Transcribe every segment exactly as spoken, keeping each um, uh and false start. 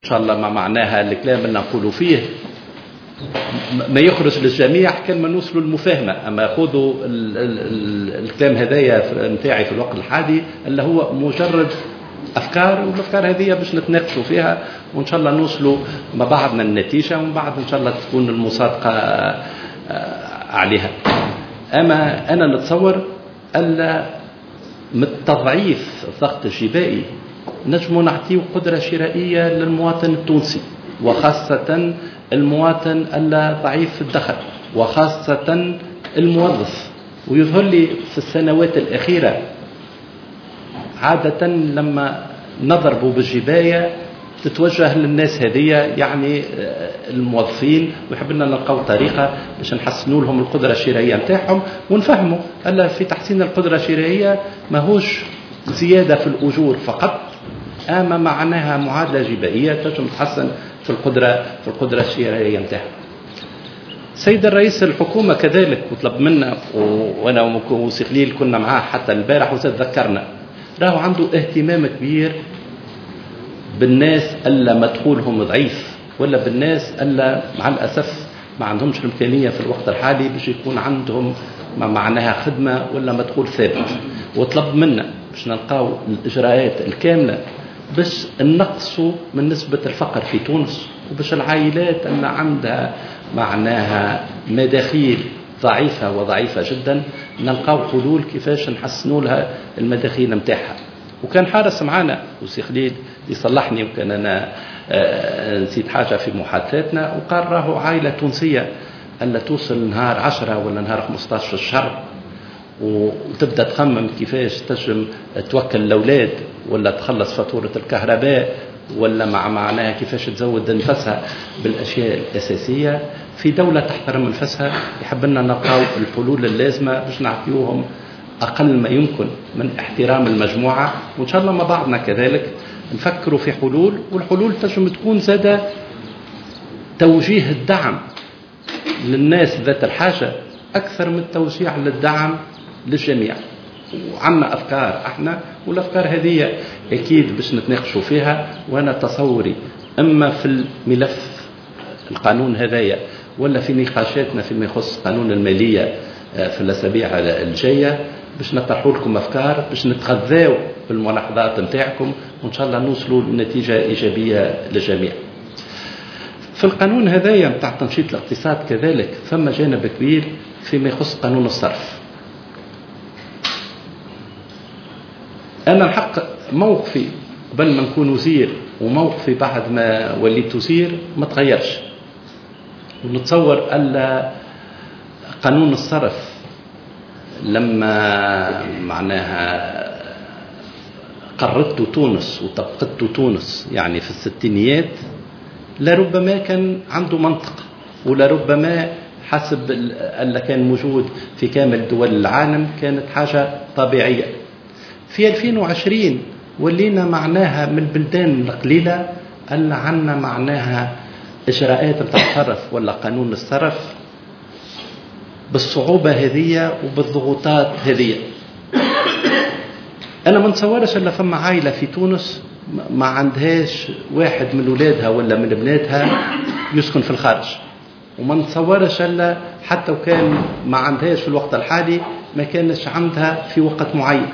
إن شاء الله ما معناها الكلام اللي نقوله فيه ما يخرج للجميع كان ما نوصلوا المفاهمة. أما خذوا ال ال ال الكلام هذايا نتاعي في الوقت الحالي اللي هو مجرد أفكار، والأفكار هذه باش نتناقشوا فيها وإن شاء الله نوصلوا مع بعضنا النتيجة ومن بعد إن شاء الله تكون المصادقة عليها. أما أنا نتصور ألا من تضعيف الضغط الجبائي نجم نعطيه قدرة شرائية للمواطن التونسي، وخاصة المواطن اللا ضعيف الدخل، وخاصة الموظف. ويظهر لي في السنوات الأخيرة عادة لما نضربوا بالجباية تتوجه للناس هذه، يعني الموظفين، ويحب لنا نلقاو طريقة باش نحسنوا لهم القدرة الشرائية نتاعهم ونفهموا ألا في تحسين القدرة الشرائية ماهوش زيادة في الأجور فقط، أما معناها معادلة جبائية تجم تحسن في القدرة في القدرة الشرائية نتاعهم. سيد الرئيس الحكومة كذلك وطلب منا، وأنا وسي خليل كنا معاه حتى البارح وتذكرنا، راهو عنده اهتمام كبير بالناس ألا مدخولهم ضعيف، ولا بالناس ألا مع الأسف ما عندهمش الإمكانية في الوقت الحالي باش يكون عندهم ما معناها خدمة ولا مدخول ثابت. وطلب منا باش نلقاو الإجراءات الكاملة باش نقصوا من نسبة الفقر في تونس، وباش العائلات اللي عندها معناها مداخيل ضعيفة وضعيفة جدا نلقاو حلول كيفاش نحسنوا لها المداخيل نتاعها. وكان حارس معنا وسي خليل يصلحني وكان أنا نسيت حاجة في محادثاتنا، وقال راهو عائلة تونسية ألا توصل نهار عشرة ولا نهار خمسطاش في الشهر وتبدأ تخمم كيفاش تجم توكل الأولاد ولا تخلص فاتورة الكهرباء ولا مع معناها كيفاش تزود نفسها بالأشياء الأساسية في دولة تحترم نفسها. يحب لنا نلقاو الحلول اللازمة باش نعطيوهم أقل ما يمكن من احترام المجموعة، وإن شاء الله مع بعضنا كذلك نفكروا في حلول، والحلول تجم تكون زادة توجيه الدعم للناس ذات الحاجة أكثر من التوزيع للدعم للجميع. وعنا أفكار احنا، والأفكار هذه أكيد باش نتناقشوا فيها، وأنا تصوري أما في الملف القانون هذايا ولا في نقاشاتنا فيما يخص قانون المالية في الأسابيع الجاية باش نطرحوا لكم أفكار باش نتغذاو بالملاحظات نتاعكم، وإن شاء الله نوصلوا لنتيجة إيجابية للجميع. في القانون هذايا متاع تنشيط الاقتصاد كذلك ثم جانب كبير فيما يخص قانون الصرف. أنا الحق موقفي قبل ما نكون وزير وموقفي بعد ما وليت وزير ما تغيرش، ونتصور ألا قانون الصرف لما معناها قررته تونس وطبقته تونس يعني في الستينيات لربما كان عنده منطق، ولربما حسب اللي كان موجود في كامل دول العالم كانت حاجة طبيعية. في ألفين وعشرين ولينا معناها من البلدان القليلة اللي عنا معناها إجراءات بتاع الصرف ولا قانون الصرف بالصعوبة هذه وبالضغوطات هذه. أنا ما نتصورش إلا فما عائلة في تونس ما عندهاش واحد من أولادها ولا من ابناتها يسكن في الخارج، وما نتصورش إلا حتى وكان ما عندهاش في الوقت الحالي ما كانش عندها في وقت معين.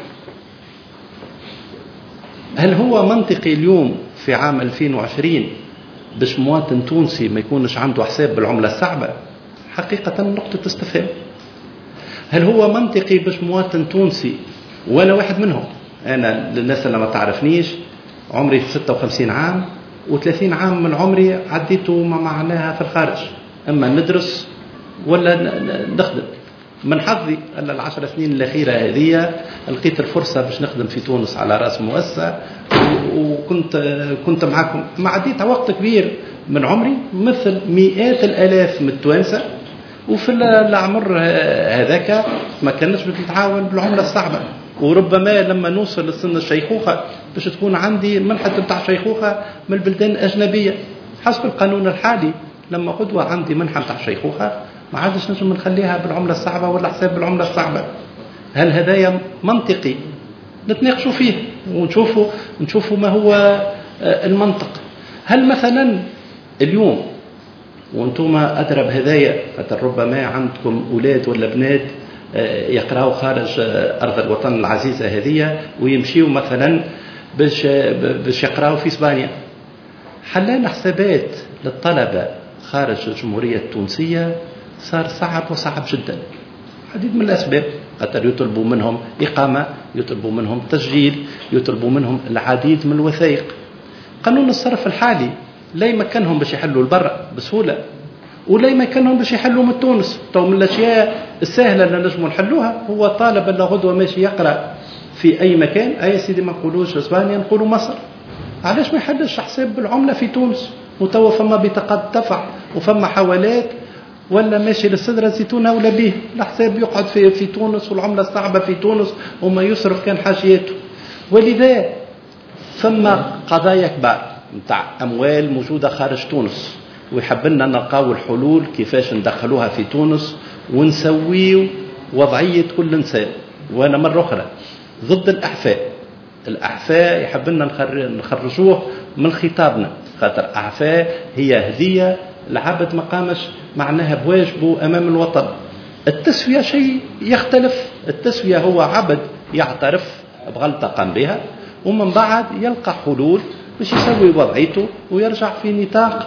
هل هو منطقي اليوم في عام ألفين وعشرين باش مواطن تونسي ما يكونش عنده حساب بالعملة الصعبة؟ حقيقة نقطة استفهام. هل هو منطقي باش مواطن تونسي، وأنا واحد منهم، أنا للناس اللي ما تعرفنيش عمري ستة وخمسين عام وثلاثين عام من عمري عديته ما معناها في الخارج، أما ندرس ولا نخدم. من حظي أن العشر سنين الأخيرة هذه لقيت الفرصة باش نخدم في تونس على رأس مؤسسة، وكنت كنت معكم ما عديت وقت كبير من عمري مثل مئات الآلاف من التوانسة، وفي العمر هذاك ما كانش بتتعاون بالعملة الصعبة. وربما لما نوصل لسن الشيخوخة باش تكون عندي منحة بتاع شيخوخة من البلدان الأجنبية حسب القانون الحالي. لما قدوة عندي منحة بتاع شيخوخة ما عادش نجم نخليها بالعملة الصعبة ولا حساب بالعملة الصعبة. هل هذا منطقي؟ نتناقشوا فيه ونشوفوا نشوفوا ما هو المنطق. هل مثلا اليوم وانتم أدرى بهدايا ربما عندكم أولاد ولا بنات يقرأوا خارج أرض الوطن العزيزة هذه ويمشيوا مثلا باش باش يقرأوا في إسبانيا، حلال حسابات للطلبة خارج الجمهورية التونسية صار صعب وصعب جدا، عديد من الأسباب، قد يطلبوا منهم إقامة، يطلبوا منهم تسجيل، يطلبوا منهم العديد من الوثائق. قانون الصرف الحالي لا يمكنهم باش يحلوا البر بسهولة، ولا يمكنهم باش يحلوا من تونس. تو من الأشياء السهلة اللي نجموا نحلوها هو طالب اللي غدوة ماشي يقرأ في أي مكان، أي سيدي ما نقولوش إسبانيا نقولوا مصر، علاش ما يحلش حساب بالعملة في تونس؟ وتوا فما بطاقات دفع وفما حوالات، ولا ماشي للسدرة زيتونة ولا به الحساب يقعد في في تونس والعملة الصعبة في تونس وما يصرف كان حاجياته. ولذا فما قضايا كبار نتاع أموال موجودة خارج تونس، ويحب لنا نلقاو الحلول كيفاش ندخلوها في تونس ونسويو وضعية كل إنسان. وأنا مرة أخرى ضد الأحفاء، الأحفاء يحب لنا نخرجوه من خطابنا، خاطر أعفاء هي هدية العبد مقامش معناها بواجبه أمام الوطن. التسوية شيء يختلف، التسوية هو عبد يعترف بغلطة قام بها ومن بعد يلقى حلول باش يسوي وضعيته ويرجع في نطاق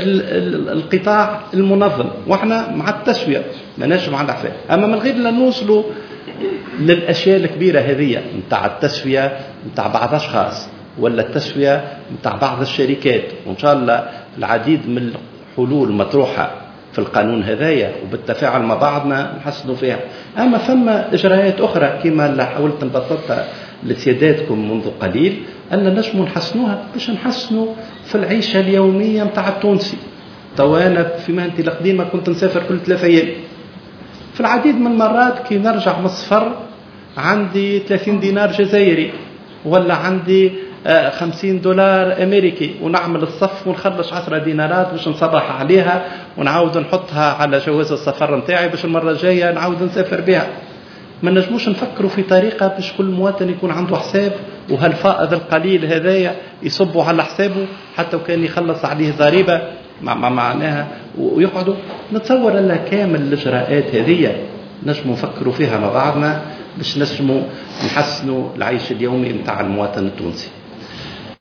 القطاع المنظم. واحنا مع التسوية ماناش مع الأعفاء، أما من غير لا نوصلوا للأشياء الكبيرة هذه نتاع التسوية نتاع بعض أشخاص ولا التسوية نتاع بعض الشركات. وإن شاء الله العديد من الحلول مطروحة في القانون هذايا وبالتفاعل مع بعضنا نحسنوا فيها. أما فما إجراءات أخرى كما اللي حاولت نبسطها لسياداتكم منذ قليل أن نجم نحسنوها باش نحسنوا في العيشة اليومية متاع التونسي. توانا في مهنتي القديمة كنت نسافر كل ثلاثة أيام، في العديد من المرات كي نرجع من السفر عندي ثلاثين دينار جزائري ولا عندي خمسين دولار أمريكي، ونعمل الصف ونخلص عشرة دينارات باش نصرح عليها ونعاود نحطها على جواز السفر نتاعي باش المرة الجاية نعاود نسافر بها. ما نجموش نفكروا في طريقة باش كل مواطن يكون عنده حساب وهالفائض القليل هذايا يصبوا على حسابه حتى وكان يخلص عليه ضريبة مع معناها ويقعدوا. نتصور أن كامل الإجراءات هذه نجموا نفكروا فيها مع بعضنا باش نجموا نحسنوا العيش اليومي متاع المواطن التونسي.